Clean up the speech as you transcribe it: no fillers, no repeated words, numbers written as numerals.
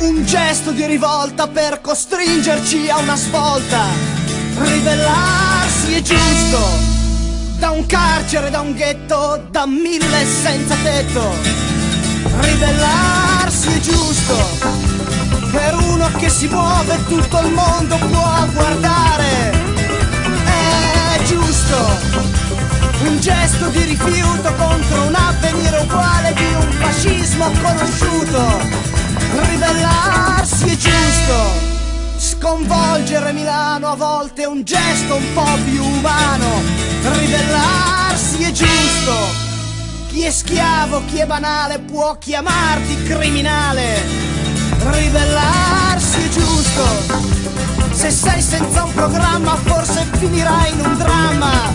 Un gesto di rivolta per costringerci a una svolta. Ribellarsi è giusto. Da un carcere, da un ghetto, da mille senza tetto. Ribellarsi è giusto. Per uno che si muove tutto il mondo può guardare. È giusto. Un gesto di rifiuto contro un avvenire uguale di un fascismo conosciuto. Ribellarsi è giusto. Sconvolgere Milano a volte è un gesto un po' più umano. Ribellarsi è giusto. Chi è schiavo, chi è banale può chiamarti criminale. Ribellarsi è giusto. Se sei senza un programma forse finirai in un dramma.